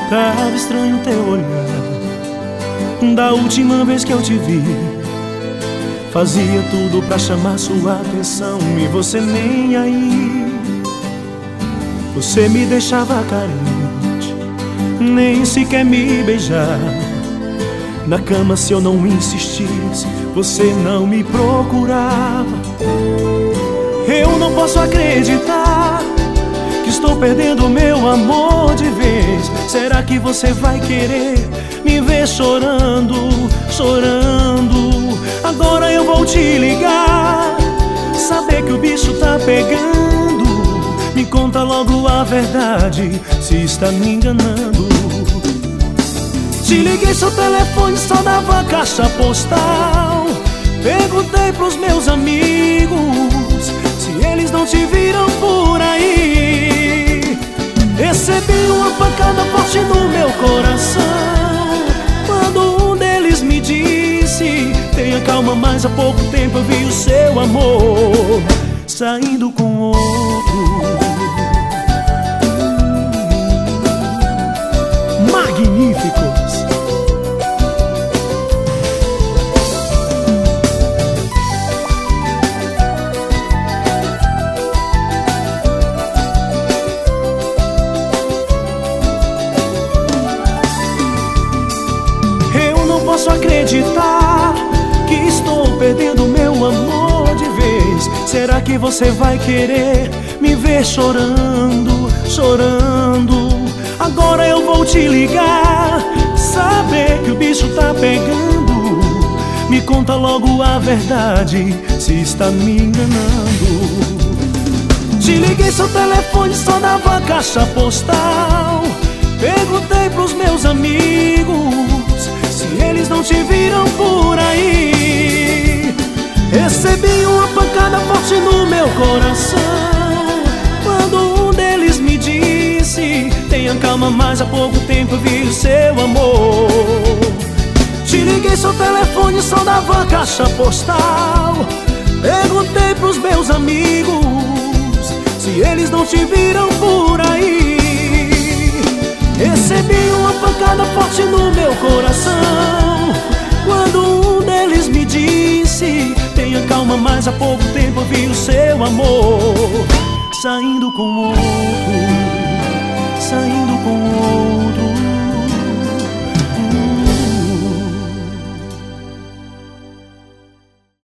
Tava estranho teu olhar. Da última vez que eu te vi, fazia tudo pra chamar sua atenção e você nem aí. Você me deixava carente, nem sequer me beijar. Na cama, se eu não insistisse, você não me procurava. Eu não posso acreditar que estou perdendo meu amor de vez. Será que você vai querer me ver chorando, chorando? Agora eu vou te ligar, saber que o bicho tá pegando. Me conta logo a verdade, se está me enganando. Te liguei, seu telefone só dava caixa postal. Perguntei pros meus amigos se eles não te viram por aí. Recebi uma pancada forte no meu coração quando um deles me disse: tenha calma, mas há pouco tempo eu vi o seu amor saindo com outro. Magníficos! Posso acreditar que estou perdendo meu amor de vez. Será que você vai querer me ver chorando, chorando? Agora eu vou te ligar, saber que o bicho tá pegando. Me conta logo a verdade, se está me enganando. Te liguei, seu telefone só dava caixa postal. Perguntei pros meus amigos se eles não te viram por aí. Recebi uma pancada forte no meu coração quando um deles me disse: tenha calma, mas há pouco tempo eu vi o seu amor. Te liguei, seu telefone só dava caixa postal. Perguntei pros meus amigos se eles não te viram por aí. Recebi uma pancada forte no meu coração quando um deles me disse: tenha calma, mas há pouco tempo eu vi o seu amor saindo com outro, saindo com outro.